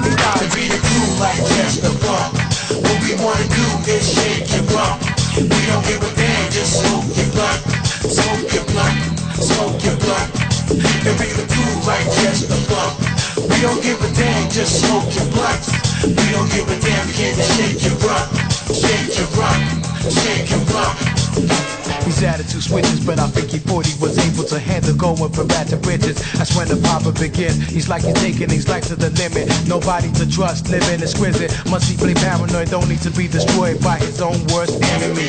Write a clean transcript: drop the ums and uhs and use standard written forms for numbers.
To be the crew like just the funk. What we wanna do is shake your rump. We don't give a damn, just smoke your blunt. Smoke your blunt, smoke your blunt. To be the crew like just the funk. We don't give a damn, just smoke your blunt. We don't give a damn, can you shake your rump. Shake your rump, shake your rump. His attitude switches, but I think he thought he was able to handle going from bad to riches. That's when the power begins. He's like he's taking his life to the limit. Nobody to trust, living exquisite. Must he play paranoid, don't need to be destroyed by his own worst enemy.